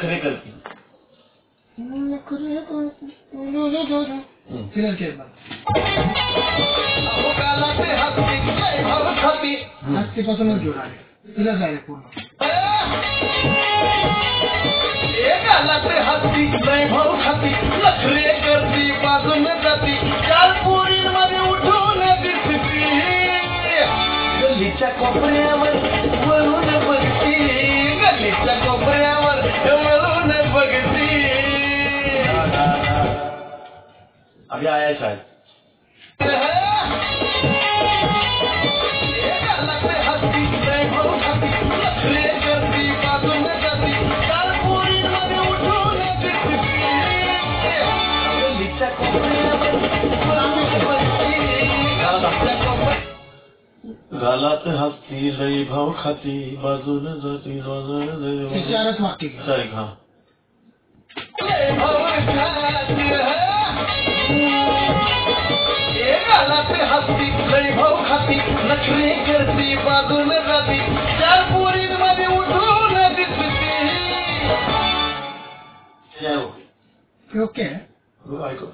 नखरे करती फिर के हस्तीपासूनच घेऊन आले तिला जायला पूर्ण हस्ती नाही भाऊ खाती नखरे करती बाजून जाती चार पोरींमध्ये उठून दिसती गल्लीच्या कोपऱ्यावर वळून बघती गल्लीच्या कोपऱ्यावर वळून बघती अभी आया शायद हस्ती नाही भाऊ खाती नखरे करती बाजून जाती चार पोरींमध्ये उठून दिसती गल्लीच्या कोपऱ्यावर वळून बघती गालात हस्ती लई भाव खाती बाजून जाती चारच वाक्य सॉरी हा गालात हस्ती लई भाव खाती नखरे करती बाजून जाती चार पोरींमध्ये उठून दिसती ओके ऐकू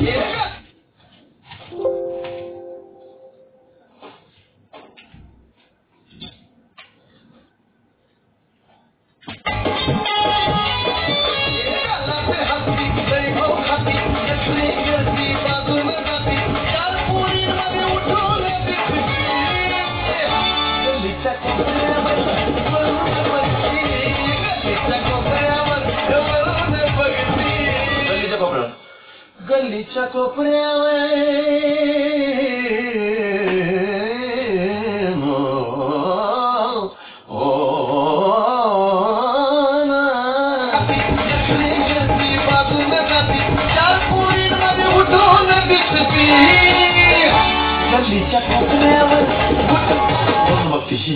गल्लीच्या कोपऱ्यावर बाजून जाती चार पोरींमध्ये उठून दिसती गल्लीच्या कोपऱ्यावर बघतीशी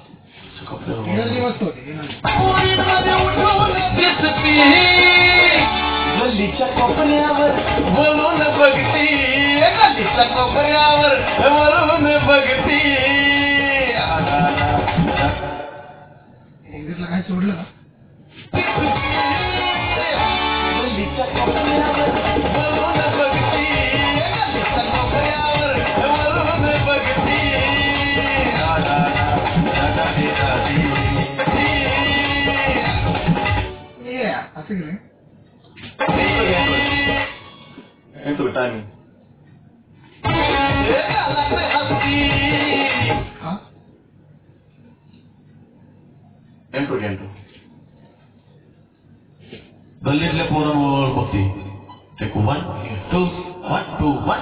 मस्त होते पोरींमध्ये उठून दिसती गल्लीच्या कोपऱ्यावर वळून बघती गल्लीच्या कोपऱ्यावर वळून बघती इंग्लिशला काय सोडलं गल्लीच्या कोपऱ्यावर वळून बघती गल्लीच्या कोपऱ्यावर वळून बघती असं गेलं Itu timing. Huh? Ento. गल्लीतल्या पोरांवर बघती टेक 1 2 1 2 1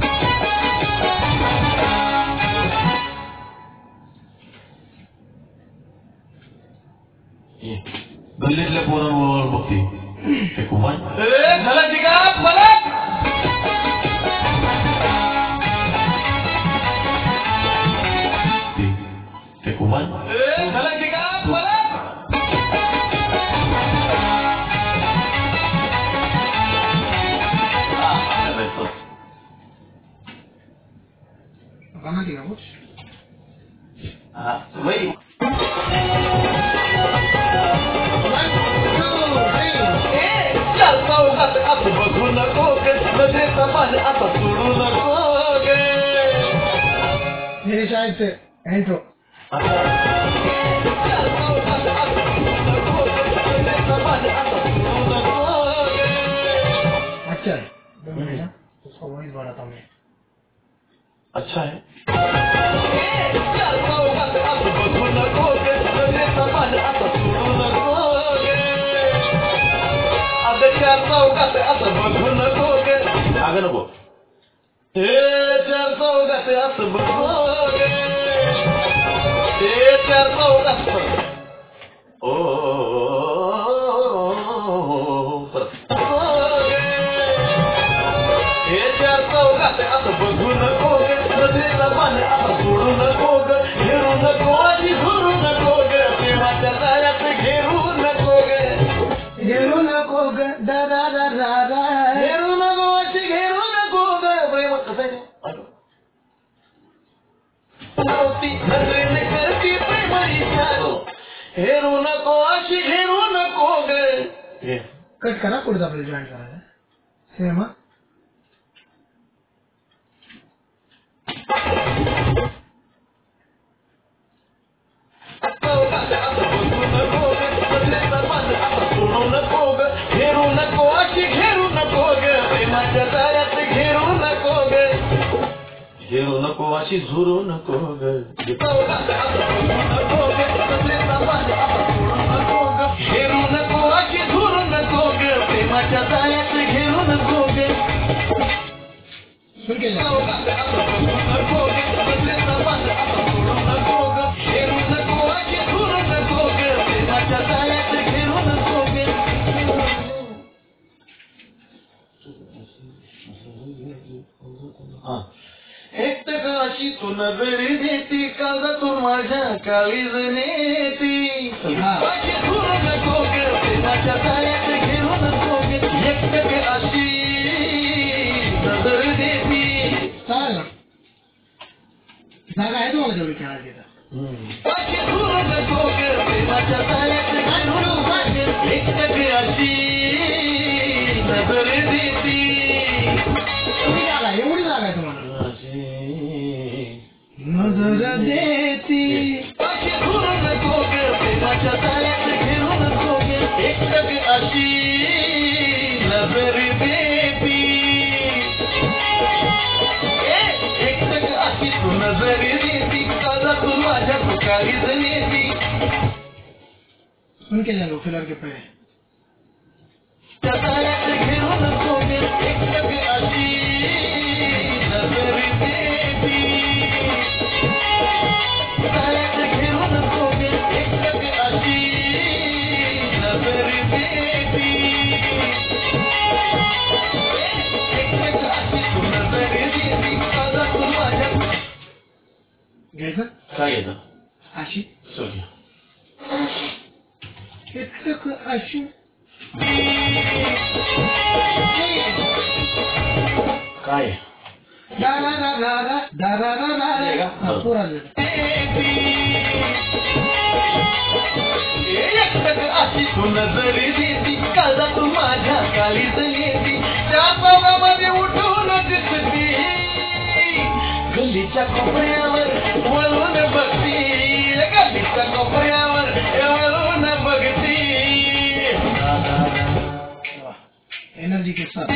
गल्लीतल्या पोरांवर बघती टेक 1 झाला का मला टेक 1 झाला का मला गाना दिया कुछ हाँ वही चलता होगा तो अब बघू नको गे नजरेचा पान आता सोडू नको गे मेरे शायद से एंट्रो चलता होगा तो अब बघू नको गे नजरेचा पान आता सोडू नको गे अच्छा है उसका वॉइस बढ़ाता हूँ अच्छा है चलता होगा तो अब बघू नको गे नजरेचा पान आता सोडू नको गे अगं चलता होगा तो अब बघू नको गे अगं नको चलता होगा तो अब बघू गे चलता होगा ओ चलता होगा तो अब बघू नको गे नजरेचा पान आता सोडू नको ग घेरू नको आणि घुरू नको ग प्रेमाच्या जाळ्यात घेरू नको ग घेरू नको ग दादा दादा घेरू नको अशी घेरू नको ग प्रेम कसं आहे नजरेने करती प्रेम इच्छा घेरू नको अशी घेरू नको ग कट करा पुढे आपल्याला जॉईन करायला सेम घेरू नको अशी घेरू नको ग प्रेमाच्या जाळ्यात घेरू नको ग घेरू नको अशी झुरू नको ग घेरू नको अशी झुरू नको ग प्रेमाच्या जाळ्यात घेरू नको ग घेरू नको अशी झुरू नको ग प्रेमाच्या जाळ्यात घेरू नको ग एकटक अशी तू नजरी देती काळजातून माझ्या काळीज नेती अशी झुरू नको ग प्रेमाच्या जाळ्यात घेरू नको ग एकटक अशी नजर देती चालेल जागा आहे तुम्हाला तेवढी खेळायला अशी झुरू नको ग प्रेमाच्या जाळ्यात घेरू नको ग एकटक अशी नजर देती एवढी जागा आहे तुम्हाला नजर देती अशी झुरू नको ग प्रेमाच्या जाळ्यात घेरू नको ग एकटक अशी नजर देती एकटक अशी तू नजर देती काळजातून माझ्या तू काळीज नेती सुन के जाओ फिलहाल के पहले जाळ्यात घेरू नको ग एकटक अशी नजर देती जाळ्यात घेरू नको ग एकटक अशी नजर देती एकटक अशी तू नजर देती काळजातून माझ्या घ्यायचं काय येतं अशी सोडूया एकटक अशी काय पुरा एकटक अशी तू नजरी देती काळजातून माझ्या काळीज नेती त्या पावामध्ये उठून दिसती गल्लीच्या कोपऱ्यावर वळून बघती गल्लीच्या कोपऱ्यावर वळून बघती एनर्जी के साथ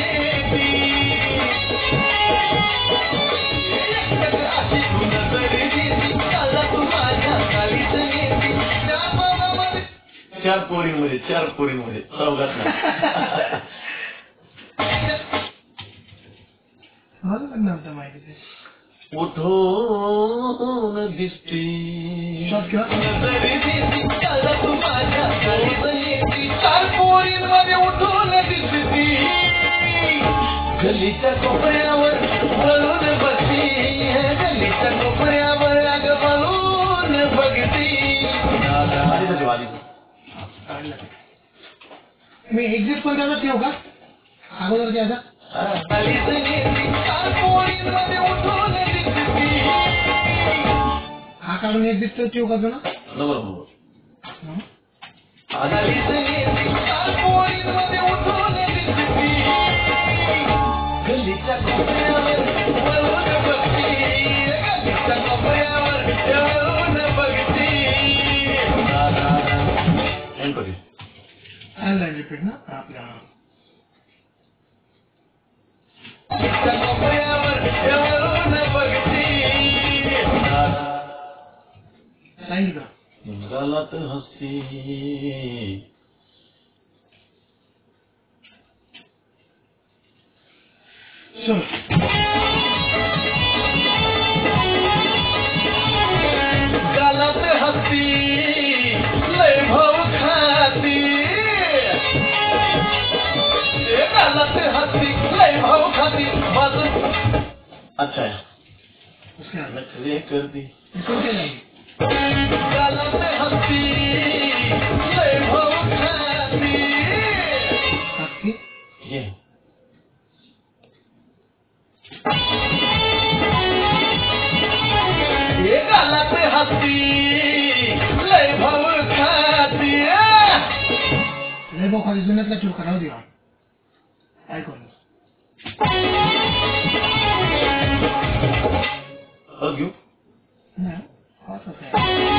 एकटक अशी तू नजरी देती काळजातून माझ्या काळीज नेती त्या पावामध्ये चार पोरींमध्ये चौघात नाही माझं लग्न होतं माहिती उठून दिसती शॉट किंवा नजरी देती काळजातून माझ्या काळीज नेती चार पोरींमध्ये उठून दिसती गल्लीच्या कोपऱ्यावर वळून बघती गल्लीच्या कोपऱ्यावर अग वळून बघती मी एक्झिट पण त्याला ठेवू का अगोदर द्यायचा काळीज नेती चार पोरींमध्ये उठून दिसती हा काढून एक्झिट ठेवू का तुला काळीज नेती चार पोरींमध्ये उठून दिसती गल्लीच्या कोपऱ्यावर वळून बघती गल्लीच्या कोपऱ्यावर वळून बघती रिपीट ना आपल्या गल्लीच्या कोपऱ्यावर वळून बघती सांगितलं गलत हसी चल गलत हसी लय भाऊ खाती गलत हसी लय भाऊ खाती बाजू अच्छा उसके बाद नखरे कर दी इसको क्या जाएगी गलत हसी लय भाऊ खाती आपकी ये गलत हसी लय भाऊ खाती हे भाऊ खाली जुन्यातला ठेव करावं दे ऐकून घेऊ नाही असं काय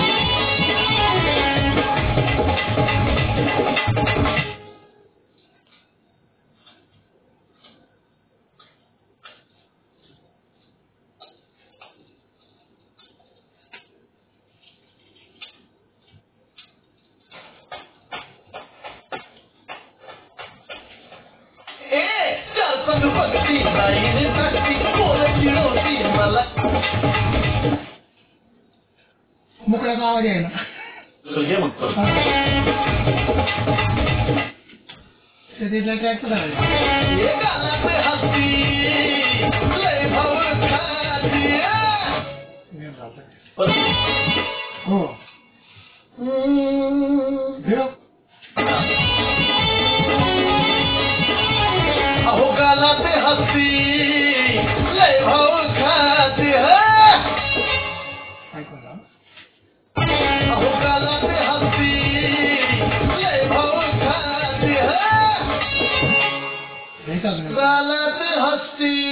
भक्ती नाही भक्ती कोणाची नव्हती मला मुकड्याचा आवाज आहे ना घे मग तिथला ट्रॅक्टर झाला हत्ती लय भाऊ खाती हो अहो गाला ते हत्ती लय भाऊ खाती अहो गाला ते हत्ती लय भाऊ खाती गाला ते हत्ती